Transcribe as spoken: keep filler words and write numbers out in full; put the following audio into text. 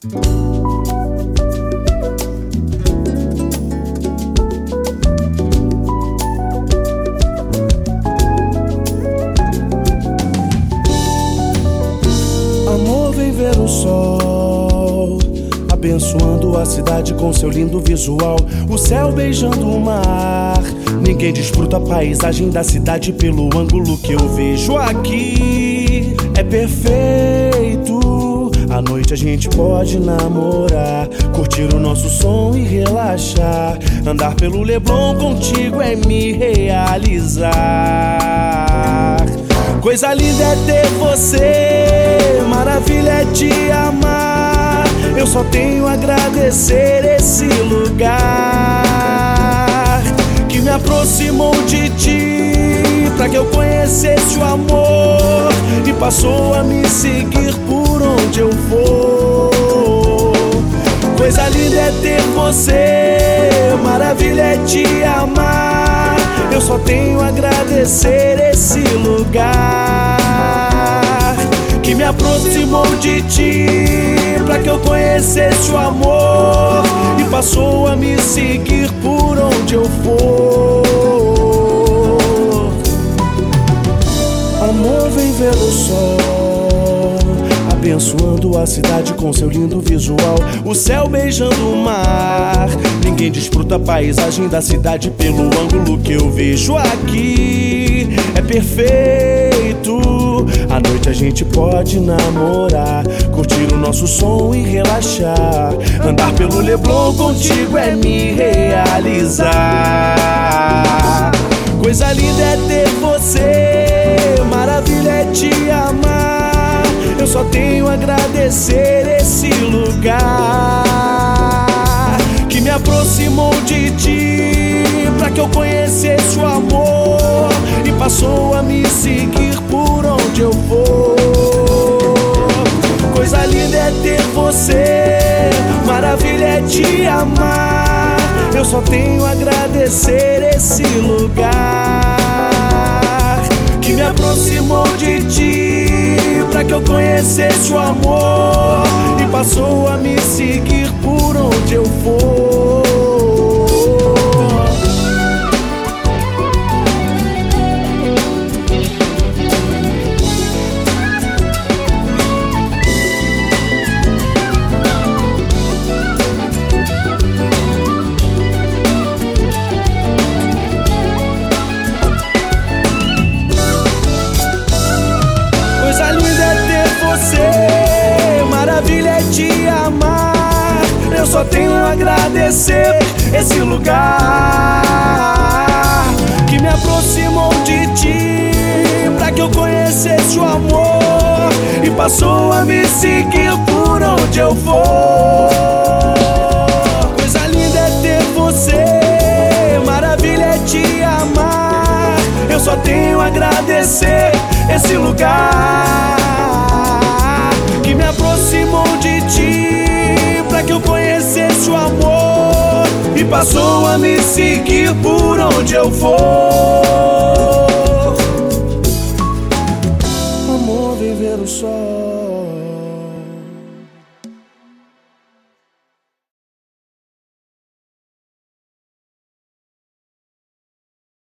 Amor, vem ver o sol, abençoando a cidade com seu lindo visual. O céu beijando o mar, ninguém desfruta a paisagem da cidade pelo ângulo que eu vejo aqui. É perfeito, à noite a gente pode namorar, curtir o nosso som e relaxar. Andar pelo Leblon contigo é me realizar. Coisa linda é ter você, maravilha é te amar. Eu só tenho a agradecer esse lugar que me aproximou de ti, pra que eu conhecesse o amor e passou a me seguir por onde eu for. Coisa linda é ter você, maravilha é te amar. Eu só tenho a agradecer esse lugar que me aproximou de ti, pra que eu conhecesse o amor e passou a me seguir por onde eu for. Amor, vem ver o sol, abençoando a cidade com seu lindo visual. O céu beijando o mar, ninguém desfruta a paisagem da cidade pelo ângulo que eu vejo aqui. É perfeito, à noite a gente pode namorar, curtir o nosso som e relaxar. Andar pelo Leblon contigo é me realizar. Coisa linda é ter você, maravilha é te amar. Eu só tenho a agradecer esse lugar que me aproximou de ti, pra que eu conhecesse o amor e passou a me seguir por onde eu for. Coisa linda é ter você, maravilha é te amar. Eu só tenho a agradecer esse lugar que me aproximou de ti, pra que eu conhecesse o amor e passou a me seguir por onde eu for. Coisa linda é ter você, maravilha é te amar. Eu só tenho a agradecer esse lugar que me aproximou de ti, pra que eu conhecesse o amor e passou a me seguir por onde eu for. Coisa linda é ter você, maravilha é te amar. Eu só tenho a agradecer esse lugar que me aproximou de ti, pra que eu conhecesse o amor e passou a me seguir por onde eu for.